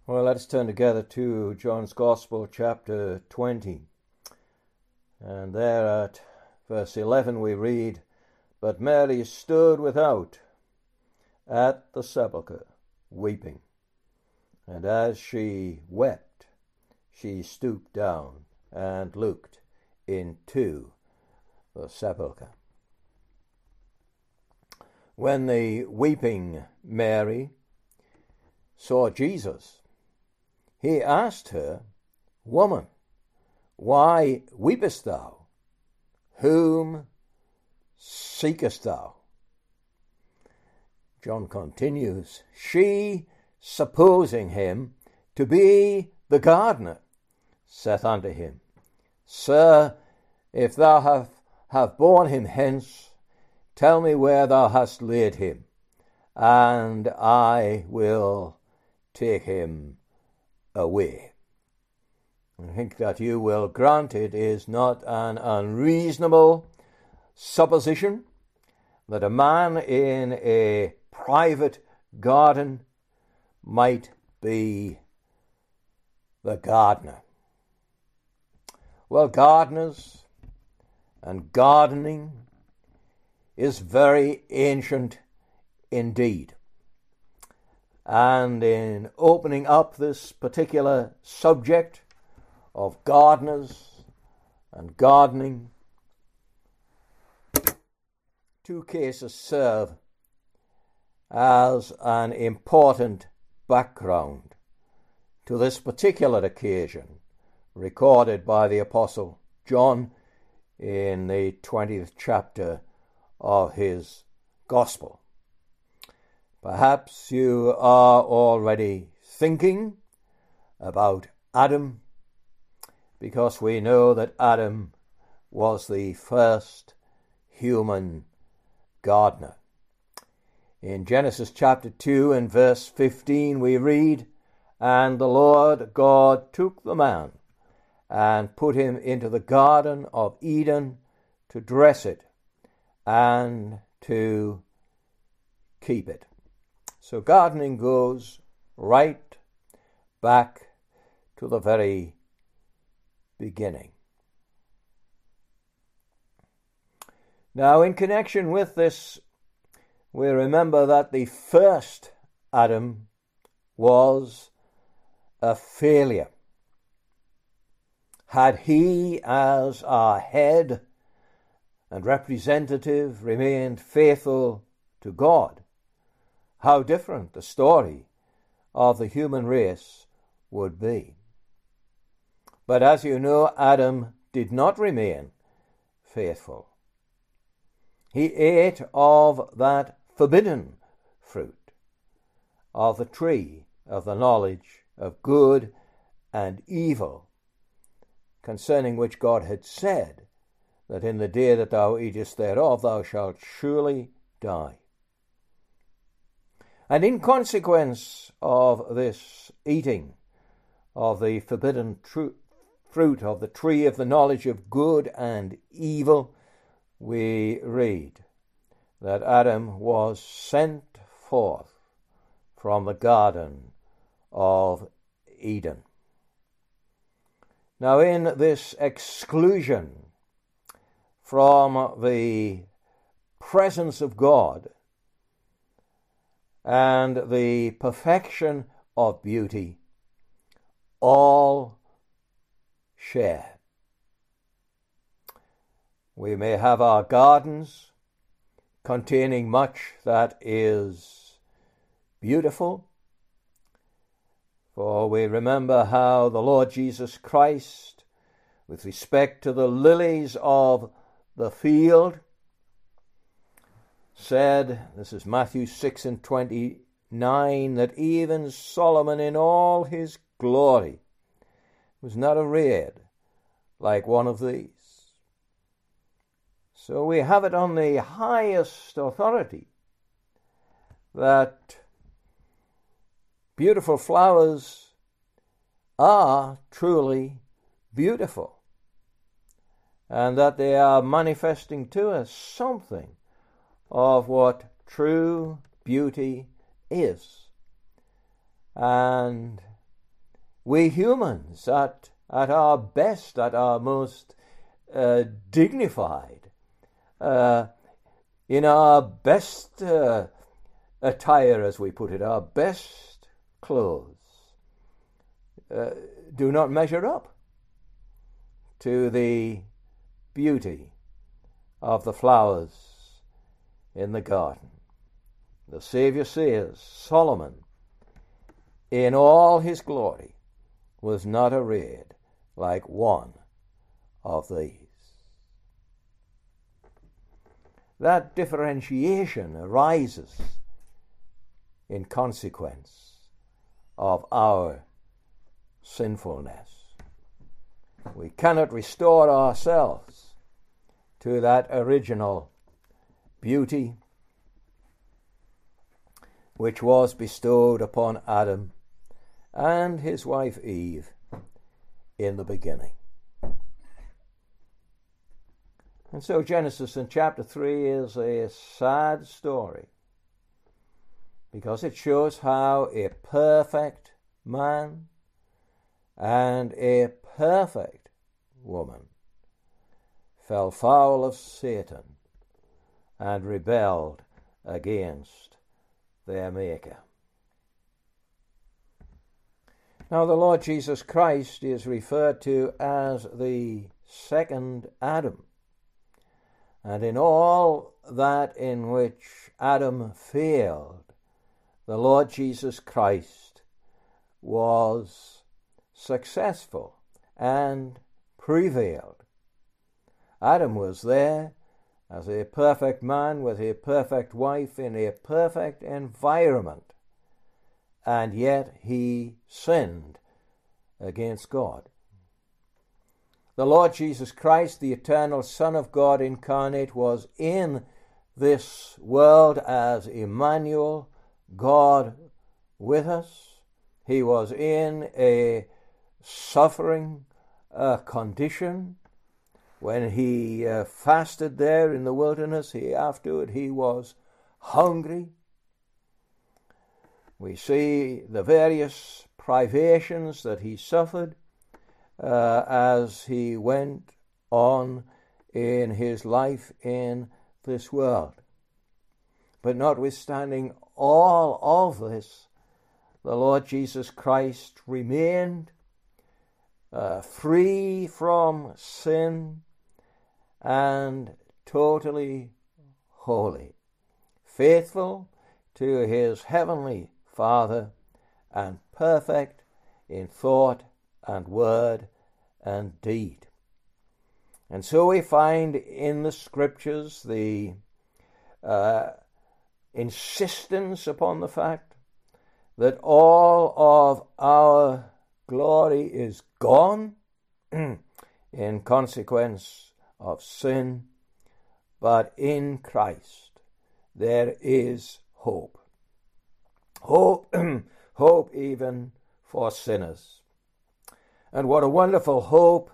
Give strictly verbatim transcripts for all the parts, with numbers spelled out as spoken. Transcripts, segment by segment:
Well, let's turn together to John's Gospel, chapter twenty. And there at verse eleven we read, "But Mary stood without at the sepulchre, weeping. And as she wept, she stooped down and looked into the sepulchre." When the weeping Mary saw Jesus, he asked her, "Woman, why weepest thou? Whom seekest thou?" John continues, "She, supposing him to be the gardener, saith unto him, Sir, if thou have, have borne him hence, tell me where thou hast laid him, and I will take him away." I think that you will grant it is not an unreasonable supposition that a man in a private garden might be the gardener. Well, gardeners and gardening is very ancient indeed. And in opening up this particular subject of gardeners and gardening, two cases serve as an important background to this particular occasion recorded by the Apostle John in the twentieth chapter of his Gospel. Perhaps you are already thinking about Adam, because we know that Adam was the first human gardener. In Genesis chapter two and verse fifteen we read, "And the Lord God took the man and put him into the garden of Eden to dress it and to keep it." So gardening goes right back to the very beginning. Now, in connection with this, we remember that the first Adam was a failure. Had he, as our head and representative, remained faithful to God, how different the story of the human race would be. But as you know, Adam did not remain faithful. He ate of that forbidden fruit, of the tree of the knowledge of good and evil, concerning which God had said that in the day that thou eatest thereof thou shalt surely die. And in consequence of this eating of the forbidden tr- fruit of the tree of the knowledge of good and evil, we read that Adam was sent forth from the Garden of Eden. Now, in this exclusion from the presence of God and the perfection of beauty, all share. We may have our gardens containing much that is beautiful, for we remember how the Lord Jesus Christ, with respect to the lilies of the field, said, this is Matthew six and twenty-nine, that even Solomon in all his glory was not arrayed like one of these. So we have it on the highest authority that beautiful flowers are truly beautiful, and that they are manifesting to us something of what true beauty is. And we humans at, at our best, at our most uh, dignified, uh, in our best uh, attire, as we put it, our best clothes, uh, do not measure up to the beauty of the flowers in the garden. The Saviour says, Solomon, in all his glory, was not arrayed like one of these. That differentiation arises in consequence of our sinfulness. We cannot restore ourselves to that original beauty which was bestowed upon Adam and his wife Eve in the beginning. And so Genesis in chapter three is a sad story, because it shows how a perfect man and a perfect woman fell foul of Satan and rebelled against their Maker. Now, the Lord Jesus Christ is referred to as the second Adam. And in all that in which Adam failed, the Lord Jesus Christ was successful and prevailed. Adam was there as a perfect man with a perfect wife in a perfect environment, and yet he sinned against God. The Lord Jesus Christ, the eternal Son of God incarnate, was in this world as Emmanuel, God with us. He was in a suffering uh, condition. When he uh, fasted there in the wilderness, he afterward he was hungry. We see the various privations that he suffered uh, as he went on in his life in this world. But notwithstanding all of this, the Lord Jesus Christ remained uh, free from sin and totally holy, faithful to his heavenly Father, and perfect in thought and word and deed. And so we find in the Scriptures the uh, insistence upon the fact that all of our glory is gone in consequence of sin, but in Christ there is hope. Hope, hope even for sinners. And what a wonderful hope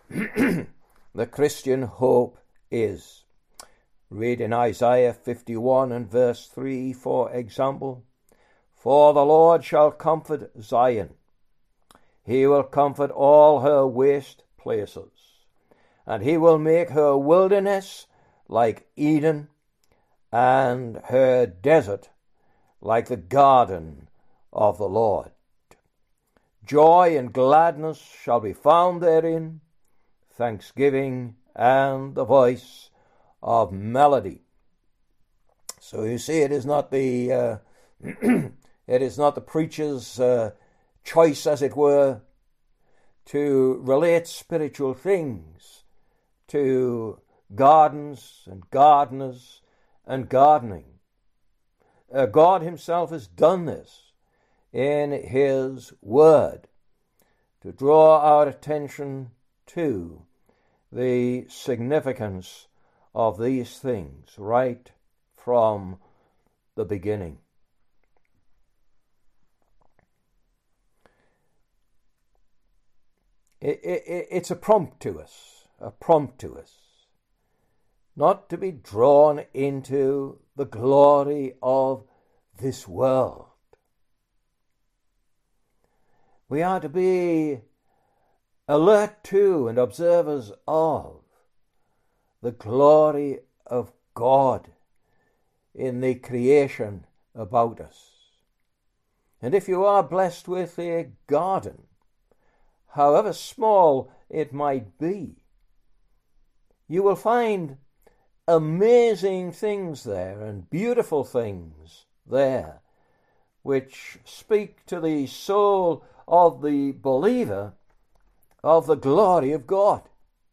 the Christian hope is. Read in Isaiah fifty-one and verse three, for example, for the Lord shall comfort Zion. He will comfort all her waste places, and he will make her wilderness like Eden, and her desert like the garden of the Lord. Joy and gladness shall be found therein, thanksgiving and the voice of melody. So you see, it is not the uh, it is not the preacher's uh, choice, as it were, to relate spiritual things to gardens and gardeners and gardening. Uh, God himself has done this in his word to draw our attention to the significance of these things right from the beginning. It, it, it's a prompt to us, a prompt to us, not to be drawn into the glory of this world. We are to be alert to and observers of the glory of God in the creation about us. And if you are blessed with a garden, however small it might be, you will find amazing things there and beautiful things there which speak to the soul of the believer of the glory of God.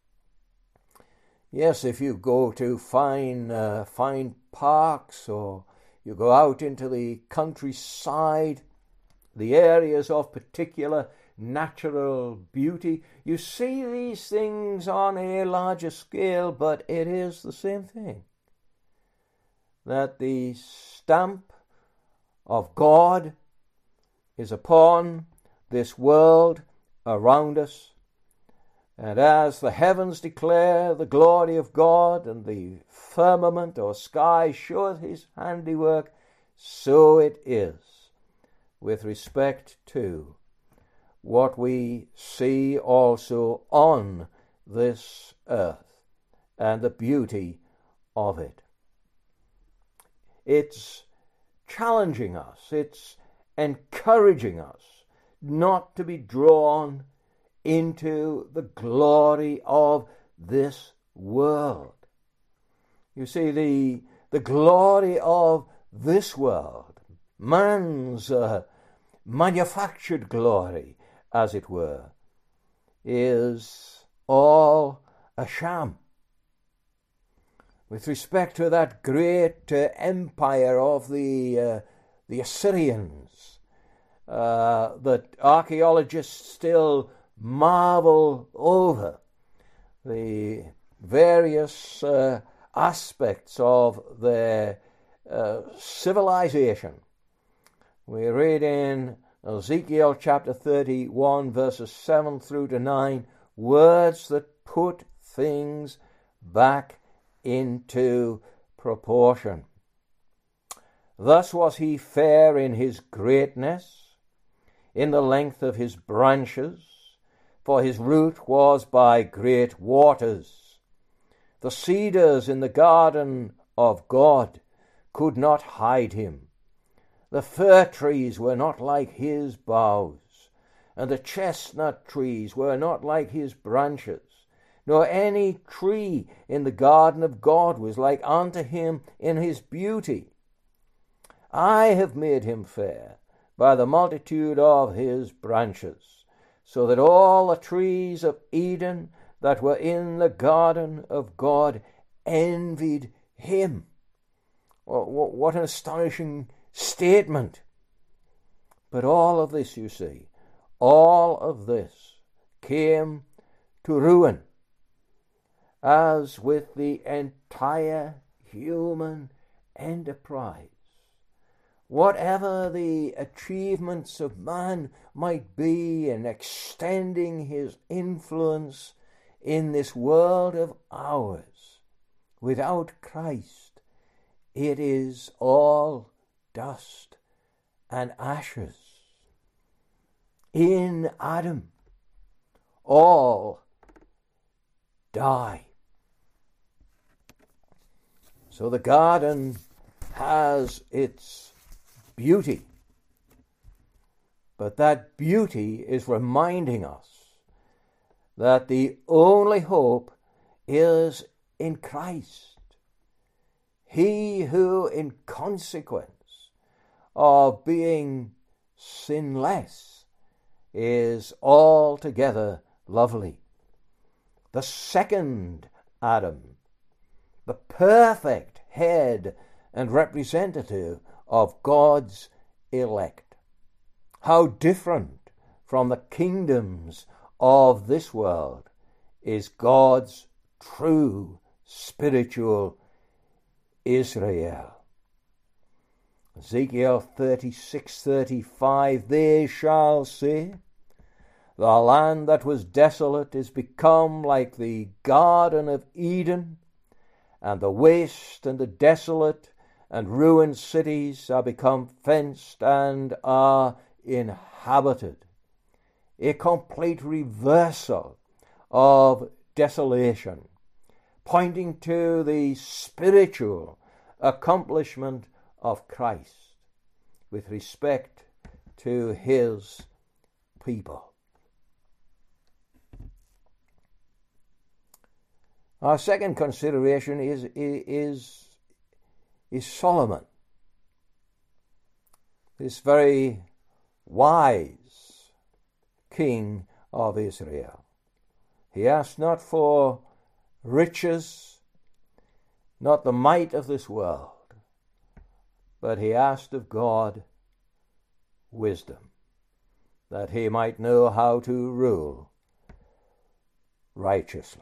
Yes, if you go to fine, uh, fine parks, or you go out into the countryside, the areas of particular natural beauty, you see these things on a larger scale, but it is the same thing. That the stamp of God is upon this world around us, and as the heavens declare the glory of God, and the firmament or sky showeth his handiwork, so it is with respect to what we see also on this earth and the beauty of it. It's challenging us, it's encouraging us not to be drawn into the glory of this world. You see, the, the glory of this world, man's uh, manufactured glory, as it were, is all a sham. With respect to that great uh, empire of the, uh, the Assyrians, uh, that archaeologists still marvel over, the various uh, aspects of their uh, civilization. We read in Ezekiel chapter thirty-one, verses seven through to nine, words that put things back into proportion. Thus was he fair in his greatness, in the length of his branches, for his root was by great waters. The cedars in the garden of God could not hide him. The fir trees were not like his boughs, and the chestnut trees were not like his branches, nor any tree in the garden of God was like unto him in his beauty. I have made him fair by the multitude of his branches, so that all the trees of Eden that were in the garden of God envied him. What an astonishing statement. But all of this, you see, all of this came to ruin, as with the entire human enterprise. Whatever the achievements of man might be in extending his influence in this world of ours, without Christ, it is all dust and ashes. In Adam, all die. So the garden has its beauty, but that beauty is reminding us that the only hope is in Christ. He who, in consequence of being sinless, is altogether lovely. The second Adam, the perfect head and representative of God's elect. How different from the kingdoms of this world is God's true spiritual Israel. Ezekiel thirty-six thirty-five, they shall say, the land that was desolate is become like the garden of Eden, and the waste and the desolate and ruined cities are become fenced and are inhabited. a complete reversal of desolation, pointing to the spiritual accomplishment of Christ with respect to his people. Our second consideration is, is, is Solomon, this very wise king of Israel. He asked not for riches, not the might of this world, but he asked of God wisdom, that he might know how to rule righteously.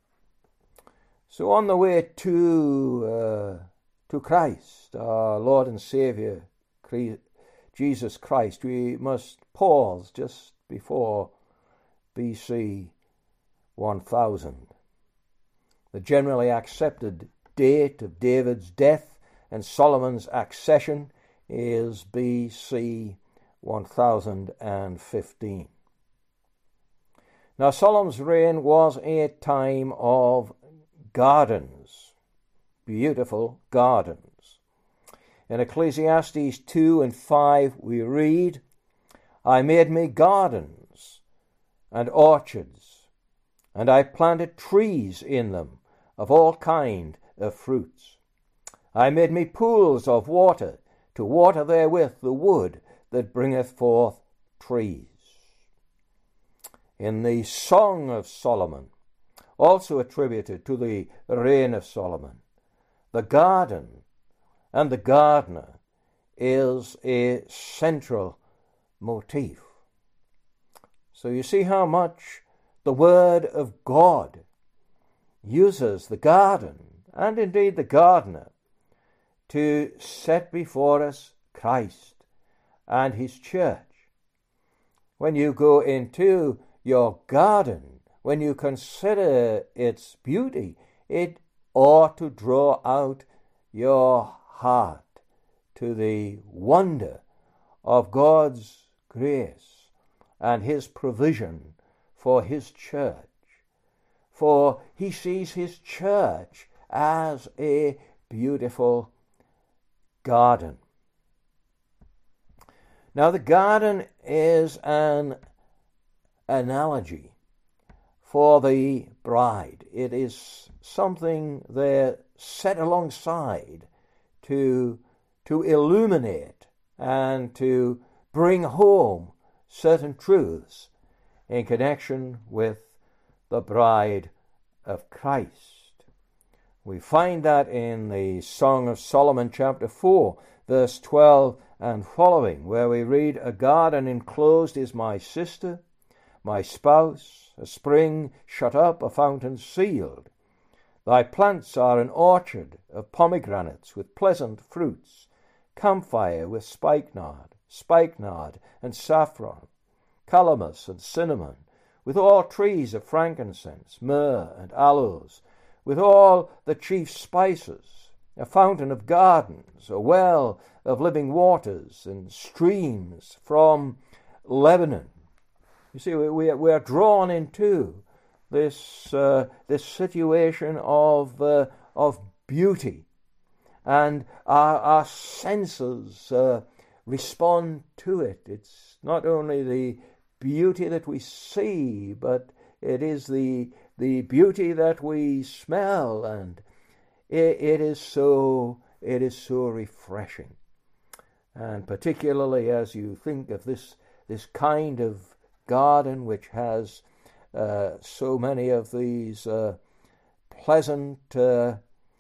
So on the way to uh, to Christ, our Lord and Savior, Jesus Christ, we must pause just before B C one thousand. The generally accepted date of David's death and Solomon's accession is B C one thousand fifteen. Now Solomon's reign was a time of gardens, beautiful gardens. In Ecclesiastes two and five we read, I made me gardens and orchards, and I planted trees in them of all kind of fruits. I made me pools of water to water therewith the wood that bringeth forth trees. In the Song of Solomon, also attributed to the reign of Solomon, the garden and the gardener is a central motif. So you see how much the Word of God uses the garden, and indeed the gardener, to set before us Christ and his church. When you go into your garden, when you consider its beauty, it ought to draw out your heart to the wonder of God's grace and his provision for his church. For he sees his church as a beautiful garden. Now the garden is an analogy for the bride. It is something there set alongside to, to illuminate and to bring home certain truths in connection with the bride of Christ. We find that in the Song of Solomon chapter four, verse twelve and following, where we read, A garden enclosed is my sister, my spouse, a spring shut up, a fountain sealed. Thy plants are an orchard of pomegranates with pleasant fruits, camphire with spikenard, spikenard and saffron, calamus and cinnamon, with all trees of frankincense, myrrh and aloes, with all the chief spices, a fountain of gardens, a well of living waters, and streams from Lebanon. You see, we, we, we are drawn into this uh, this situation of uh, of beauty, and our, our senses uh, respond to it. It's not only the beauty that we see, but it is the the beauty that we smell, and it, it is so it is so refreshing. And particularly as you think of this this kind of garden which has uh, so many of these uh, pleasant uh,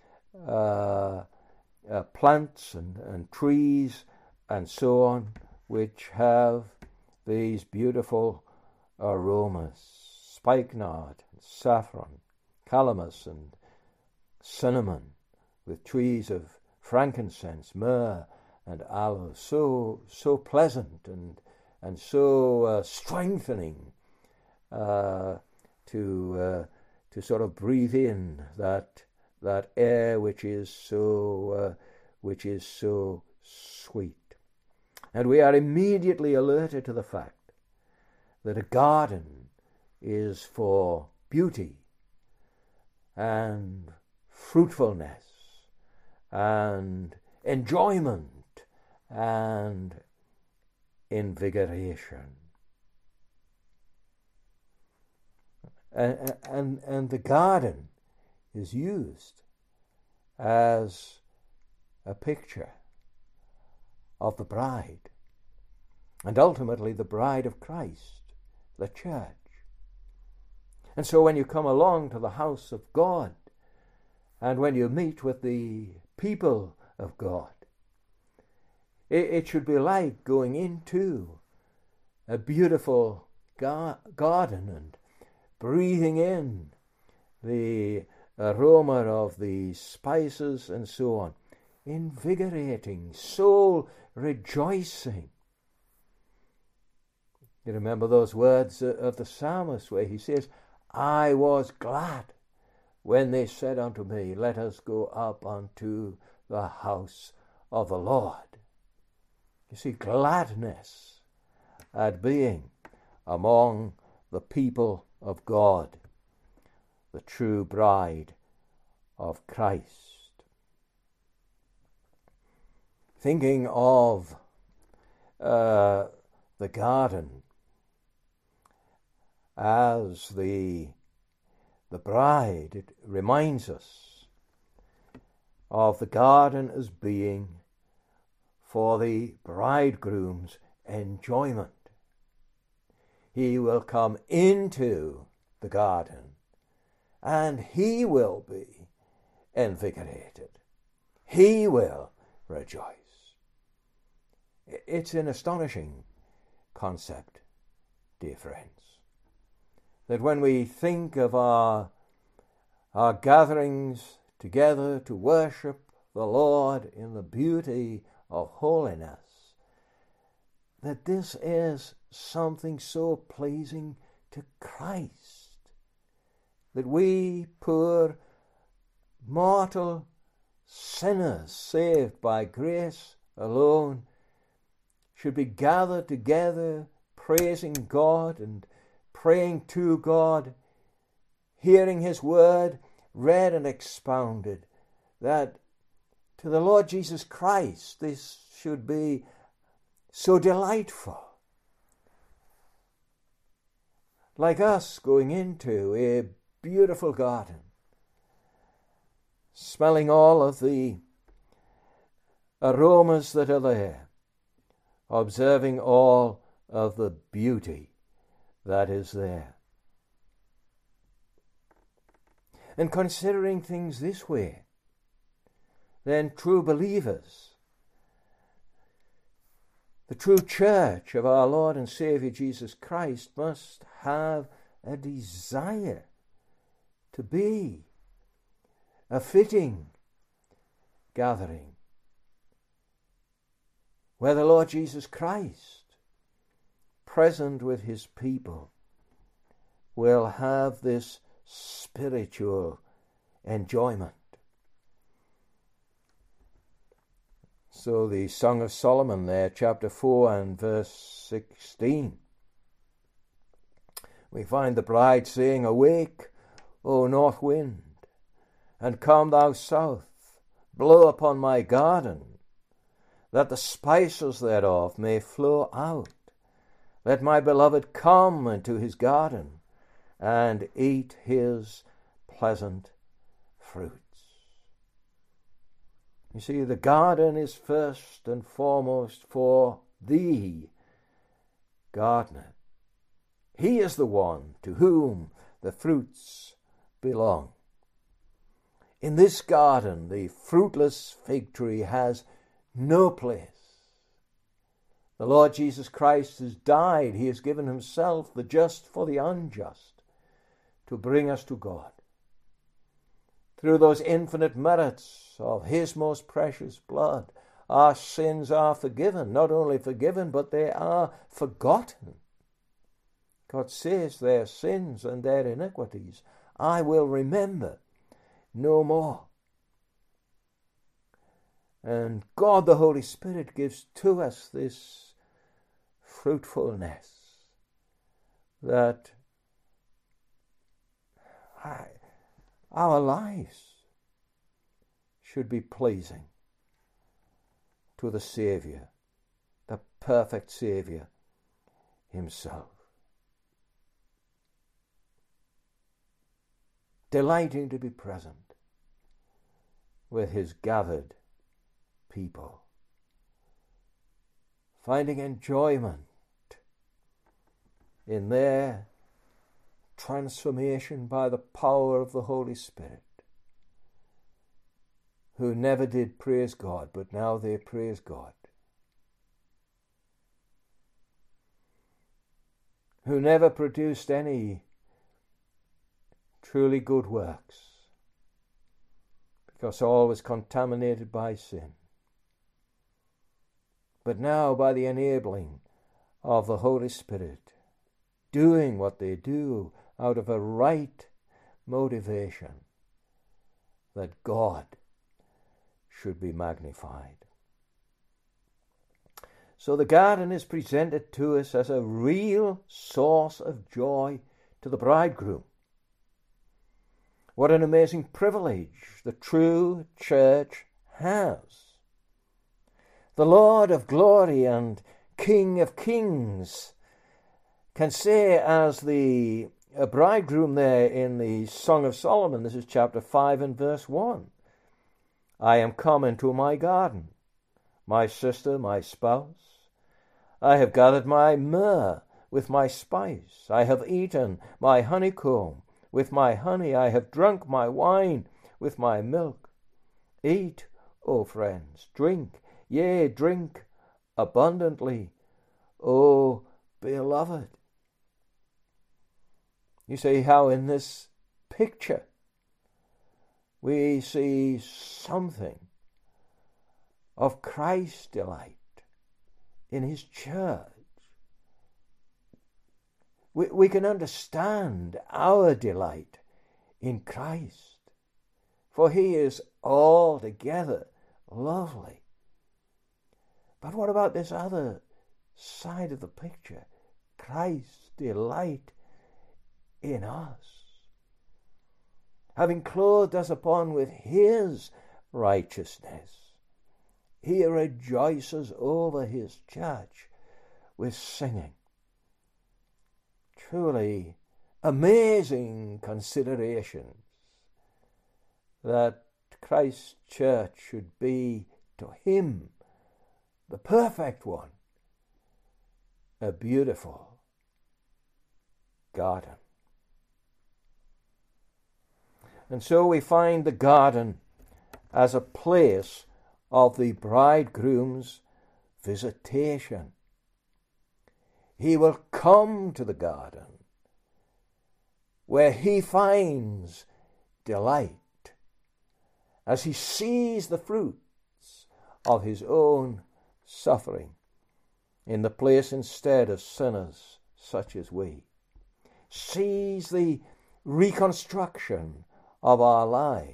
uh, uh, plants and, and trees and so on, which have these beautiful aromas, spikenard, saffron, calamus and cinnamon, with trees of frankincense, myrrh and aloes, so so pleasant and and so uh, strengthening uh, to uh, to sort of breathe in that that air which is so uh, which is so sweet. And we are immediately alerted to the fact that a garden is for beauty and fruitfulness and enjoyment and invigoration. And, and, and the garden is used as a picture of the bride, and ultimately the bride of Christ, the church. And so when you come along to the house of God, and when you meet with the people of God, it, it should be like going into a beautiful gar- garden and breathing in the aroma of the spices and so on. Invigorating, soul rejoicing. You remember those words of the psalmist where he says, I was glad when they said unto me, let us go up unto the house of the Lord. You see, gladness at being among the people of God, the true bride of Christ. Thinking of uh, the garden as the, the bride, it reminds us of the garden as being for the bridegroom's enjoyment. He will come into the garden and he will be invigorated. He will rejoice. It's an astonishing concept, dear friends, that when we think of our, our gatherings together to worship the Lord in the beauty of holiness, that this is something so pleasing to Christ, that we poor mortal sinners saved by grace alone should be gathered together praising God and praying to God, hearing his word read and expounded, that to the Lord Jesus Christ this should be so delightful. Like us going into a beautiful garden, smelling all of the aromas that are there, observing all of the beauty that is there. And considering things this way, then true believers, the true church of our Lord and Saviour Jesus Christ, must have a desire to be a fitting gathering where the Lord Jesus Christ, present with his people, will have this spiritual enjoyment. So the Song of Solomon there, chapter four and verse sixteen, we find the bride saying, Awake, O north wind, and come thou south, blow upon my garden, that the spices thereof may flow out. Let my beloved come into his garden, and eat his pleasant fruits. You see, the garden is first and foremost for the gardener. He is the one to whom the fruits belong. In this garden, the fruitless fig tree has no place. The Lord Jesus Christ has died. He has given himself, the just for the unjust, to bring us to God. Through those infinite merits of his most precious blood, our sins are forgiven. Not only forgiven, but they are forgotten. God says, their sins and their iniquities I will remember no more. And God the Holy Spirit gives to us this fruitfulness that our lives should be pleasing to the Saviour, the perfect Saviour himself. Delighting to be present with his gathered people, finding enjoyment in their transformation by the power of the Holy Spirit, who never did praise God, but now they praise God, who never produced any truly good works, because all was contaminated by sin. But now, by the enabling of the Holy Spirit, doing what they do out of a right motivation, that God should be magnified. So the garden is presented to us as a real source of joy to the bridegroom. What an amazing privilege the true church has. The Lord of glory and King of kings can say, as the bridegroom there in the Song of Solomon, this is chapter five and verse one, I am come into my garden, my sister, my spouse. I have gathered my myrrh with my spice. I have eaten my honeycomb with my honey. I have drunk my wine with my milk. Eat, O friends, drink, yea, drink abundantly, O beloved. You see how in this picture we see something of Christ's delight in his church. We, we can understand our delight in Christ, for he is altogether lovely. But what about this other side of the picture? Christ's delight in us. Having clothed us upon with his righteousness, he rejoices over his church with singing. Truly amazing considerations that Christ's church should be to him, the perfect one, a beautiful garden. And so we find the garden as a place of the bridegroom's visitation. He will come to the garden where he finds delight as he sees the fruits of his own suffering in the place instead of sinners such as we, sees the reconstruction of our lives,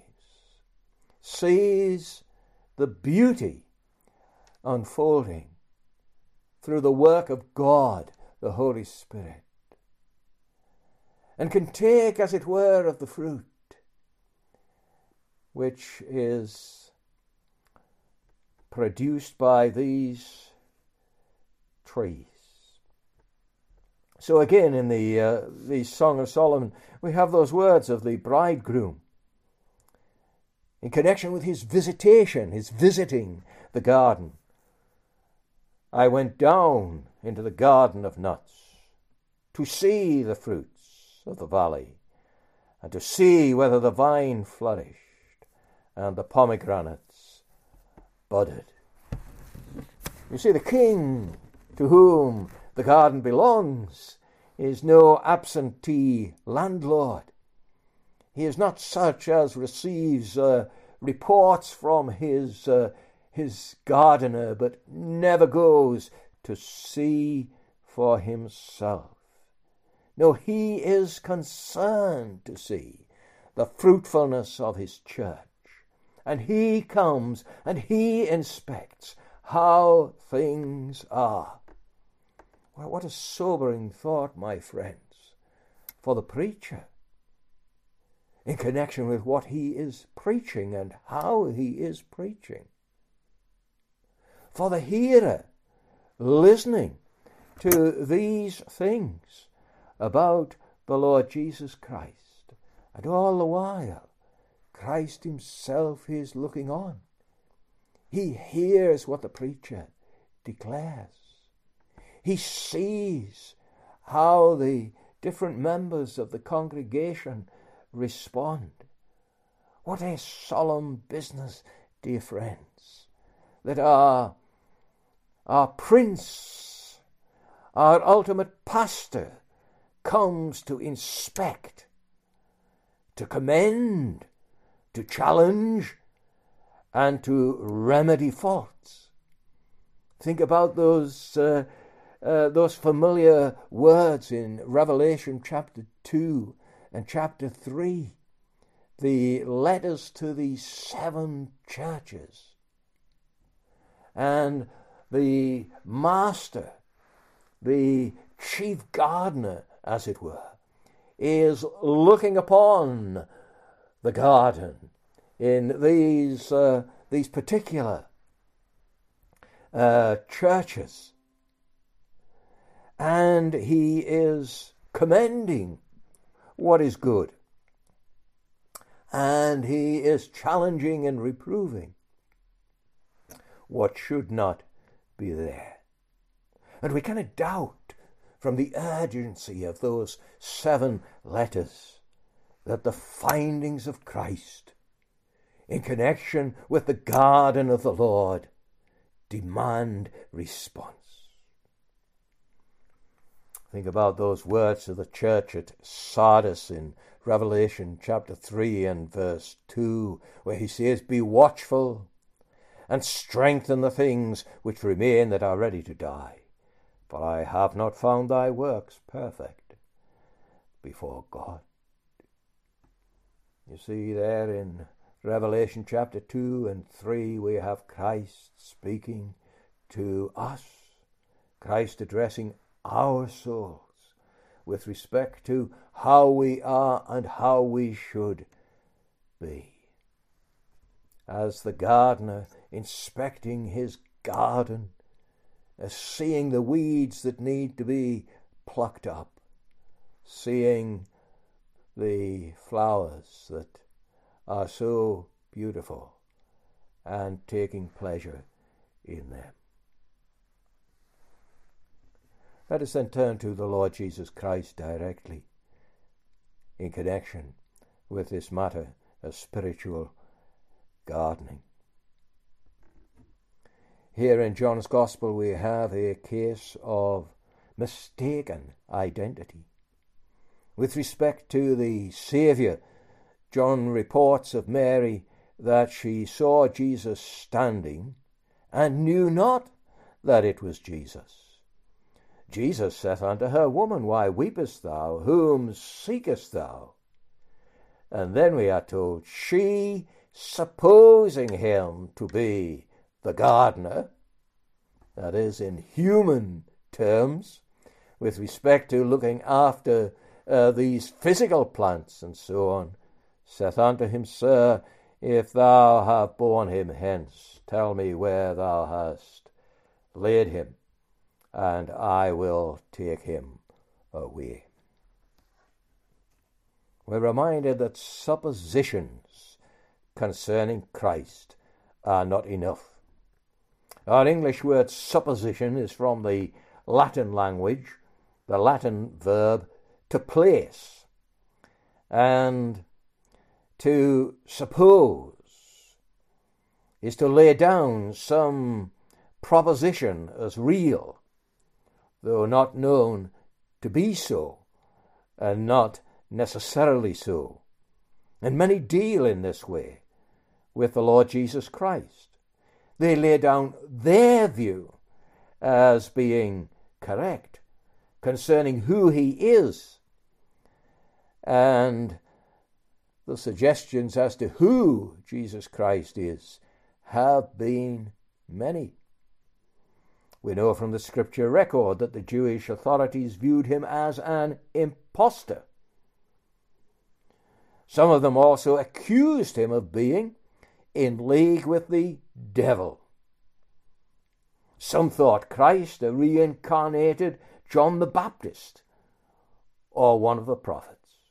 sees the beauty unfolding through the work of God, the Holy Spirit, and can take, as it were, of the fruit which is produced by these trees. So again, in the, uh, the Song of Solomon, we have those words of the bridegroom in connection with his visitation, his visiting the garden. I went down into the garden of nuts to see the fruits of the valley, and to see whether the vine flourished and the pomegranates budded. You see, the king to whom the garden belongs is no absentee landlord. He is not such as receives uh, reports from his uh, his gardener, but never goes to see for himself. No, he is concerned to see the fruitfulness of his church, and he comes and he inspects how things are. Well, what a sobering thought, my friends. for the preacher in connection with what he is preaching and how he is preaching. For the hearer listening to these things about the Lord Jesus Christ, and all the while Christ himself is looking on. He hears what the preacher declares. He sees how the different members of the congregation respond. What a solemn business, dear friends, that our, our prince, our ultimate pastor, comes to inspect, to commend, to challenge, and to remedy faults. Think about those uh, uh, those familiar words in Revelation chapter two and chapter three, the letters to these seven churches. And the master, the chief gardener, as it were, is looking upon the garden in these uh, these particular uh, churches, and he is commending what is good, and he is challenging and reproving what should not be there. And we cannot doubt from the urgency of those seven letters that the findings of Christ in connection with the garden of the Lord demand response. Think about those words to the church at Sardis in Revelation chapter three and verse two, where he says, "Be watchful and strengthen the things which remain that are ready to die, for I have not found thy works perfect before God." You see there in Revelation chapter two and three, we have Christ speaking to us, Christ addressing our souls with respect to how we are and how we should be. As the gardener inspecting his garden, as seeing the weeds that need to be plucked up, seeing the flowers that are so beautiful, and taking pleasure in them. Let us then turn to the Lord Jesus Christ directly in connection with this matter of spiritual gardening. Here in John's Gospel we have a case of mistaken identity. With respect to the Saviour, John reports of Mary that she saw Jesus standing and knew not that it was Jesus. Jesus saith unto her, Woman, why weepest thou? Whom seekest thou? And then we are told, she, supposing him to be the gardener, that is, in human terms, with respect to looking after uh, these physical plants and so on, saith unto him, Sir, if thou have borne him hence, tell me where thou hast laid him, and I will take him away. We're reminded that suppositions concerning Christ are not enough. Our English word supposition is from the Latin language, the Latin verb to place. And to suppose is to lay down some proposition as real, though not known to be so, and not necessarily so. And many deal in this way with the Lord Jesus Christ. They lay down their view as being correct concerning who he is, and the suggestions as to who Jesus Christ is have been many. We know from the scripture record that the Jewish authorities viewed him as an impostor, Some of them also accused him of being in league with the devil. Some thought Christ a reincarnated John the Baptist or one of the prophets.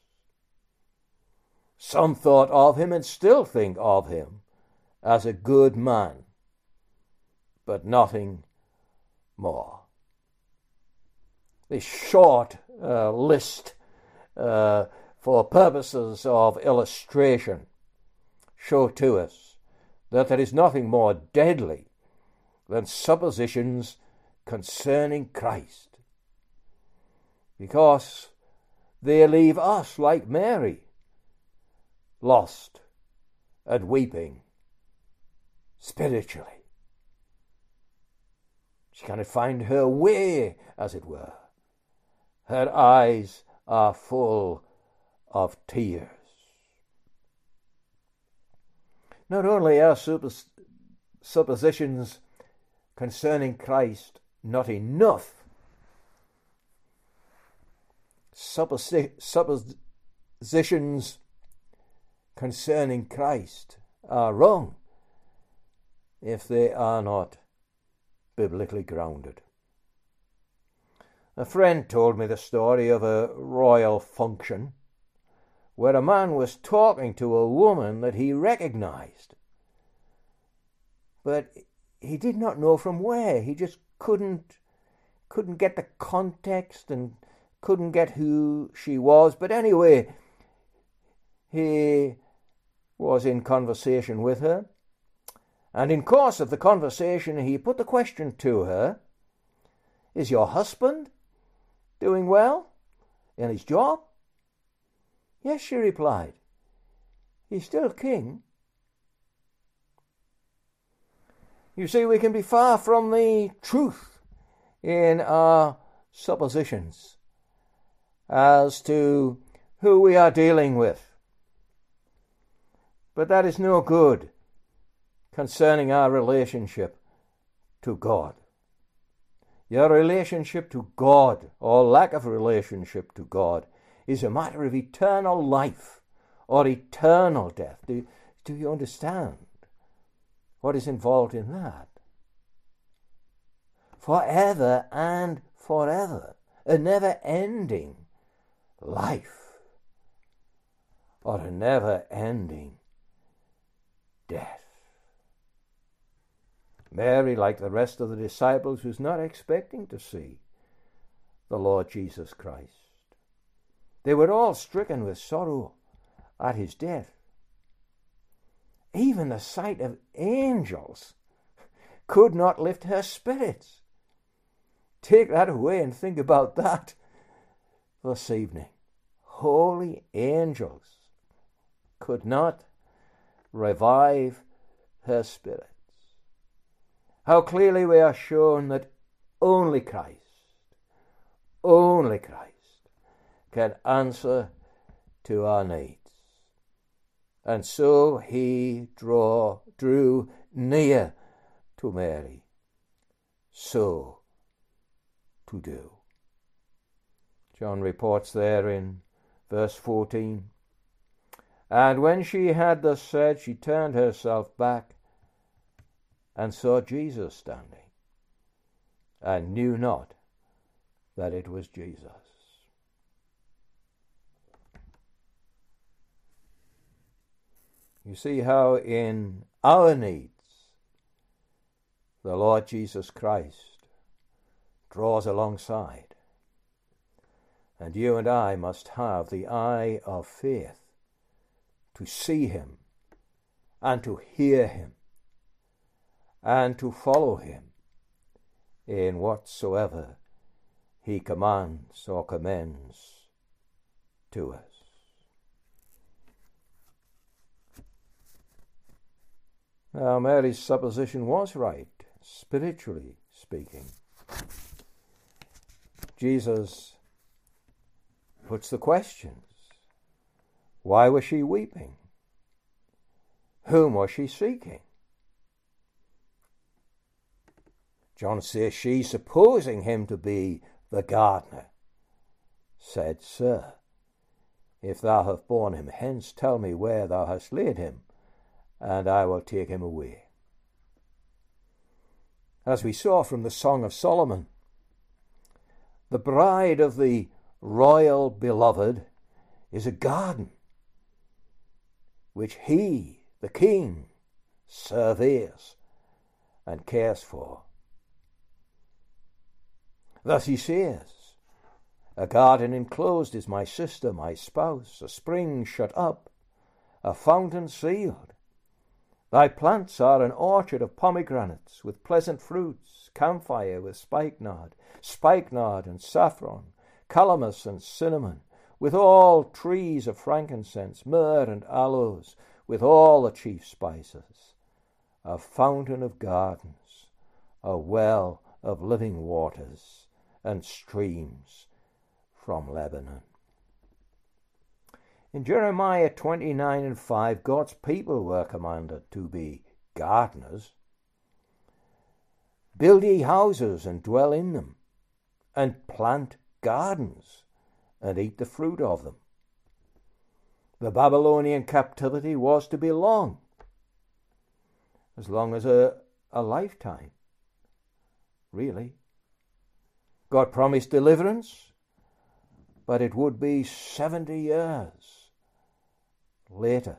Some thought of him and still think of him as a good man, but nothing more. This short uh, list uh, for purposes of illustration show to us that there is nothing more deadly than suppositions concerning Christ, because they leave us like Mary, lost and weeping spiritually. She cannot find her way, as it were. Her eyes are full of tears. Not only are suppos- suppositions concerning Christ not enough, Suppos- suppositions concerning Christ are wrong if they are not biblically grounded. A friend told me the story of a royal function where a man was talking to a woman that he recognized, but he did not know from where. He just couldn't couldn't get the context and couldn't get who she was. But anyway, he was in conversation with her, and in course of the conversation he put the question to her, "Is your husband doing well in his job?" "Yes," she replied. "He's still king." You see, we can be far from the truth in our suppositions as to who we are dealing with. But that is no good concerning our relationship to God. Your relationship to God, or lack of relationship to God, is a matter of eternal life or eternal death. Do, do you understand what is involved in that? Forever and forever, a never-ending life or a never-ending death. Mary, like the rest of the disciples, was not expecting to see the Lord Jesus Christ. They were all stricken with sorrow at his death. Even the sight of angels could not lift her spirits. Take that away and think about that this evening. Holy angels could not revive her spirits. How clearly we are shown that only Christ, only Christ can answer to our needs. And so he draw, drew near to Mary, so to do. John reports there in verse fourteen, "And when she had thus said, she turned herself back and saw Jesus standing, and knew not that it was Jesus." You see how in our needs the Lord Jesus Christ draws alongside. And you and I must have the eye of faith to see him and to hear him and to follow him in whatsoever he commands or commends to us. Now, Mary's supposition was right, spiritually speaking. Jesus puts the questions. Why was she weeping? Whom was she seeking? John says she, supposing him to be the gardener, said, "Sir, If thou have borne him hence, tell me where thou hast laid him, and I will take him away. As we saw from the Song of Solomon, the bride of the royal beloved is a garden which he, the king, surveys and cares for. Thus he says, a garden enclosed is my sister, my spouse, a spring shut up, a fountain sealed. Thy plants are an orchard of pomegranates with pleasant fruits, camphire with spikenard, spikenard and saffron, calamus and cinnamon, with all trees of frankincense, myrrh and aloes, with all the chief spices, a fountain of gardens, a well of living waters, and streams from Lebanon. In Jeremiah twenty-nine and five, God's people were commanded to be gardeners. Build ye houses and dwell in them, and plant gardens and eat the fruit of them. The Babylonian captivity was to be long, as long as a, a lifetime, really. God promised deliverance, but it would be seventy years later.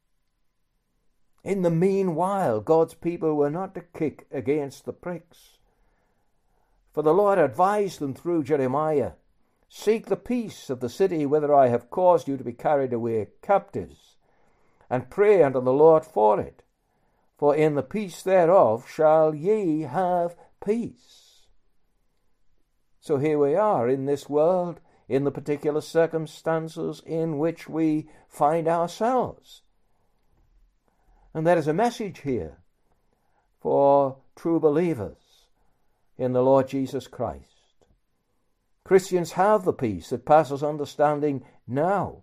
In the meanwhile, God's people were not to kick against the pricks, for the Lord advised them through Jeremiah, seek the peace of the city whither I have caused you to be carried away captives, and pray unto the Lord for it, for in the peace thereof shall ye have peace. So here we are in this world, in the particular circumstances in which we find ourselves. And there is a message here for true believers in the Lord Jesus Christ. Christians have the peace that passes understanding now.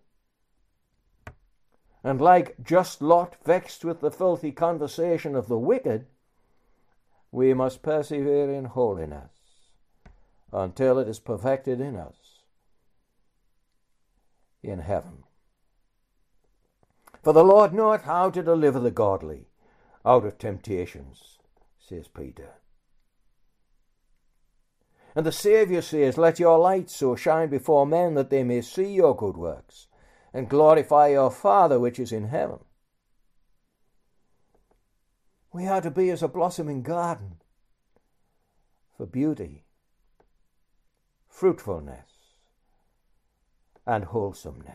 And like just Lot vexed with the filthy conversation of the wicked, we must persevere in holiness until it is perfected in us in heaven. For the Lord knoweth how to deliver the godly out of temptations, says Peter. And the Saviour says, let your light so shine before men that they may see your good works and glorify your Father which is in heaven. We are to be as a blossoming garden for beauty, fruitfulness, and wholesomeness.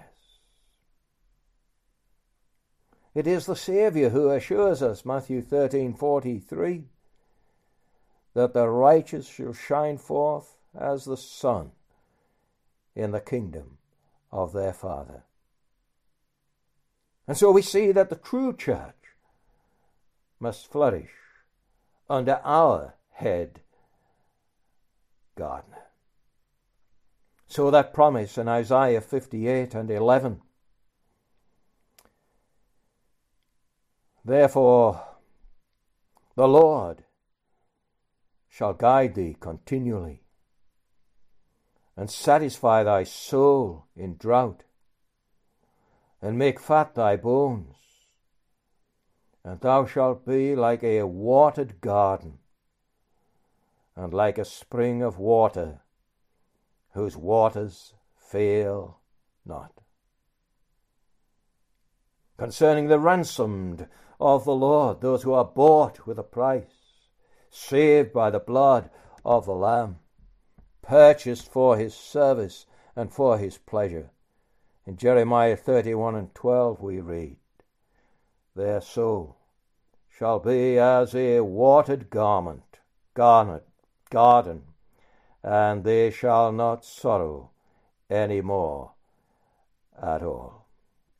It is the Saviour who assures us, Matthew thirteen forty-three, that the righteous shall shine forth as the sun in the kingdom of their Father. And so we see that the true church must flourish under our head gardener. So that promise in Isaiah fifty-eight and eleven, therefore the Lord shall guide thee continually, and satisfy thy soul in drought, and make fat thy bones, and thou shalt be like a watered garden, and like a spring of water, whose waters fail not. Concerning the ransomed of the Lord, those who are bought with a price, saved by the blood of the Lamb, purchased for his service and for his pleasure. In Jeremiah thirty-one and twelve we read, their soul shall be as a watered garment, garnet, garden, and they shall not sorrow any more at all.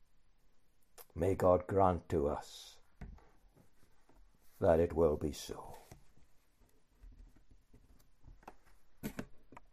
May God grant to us that it will be so.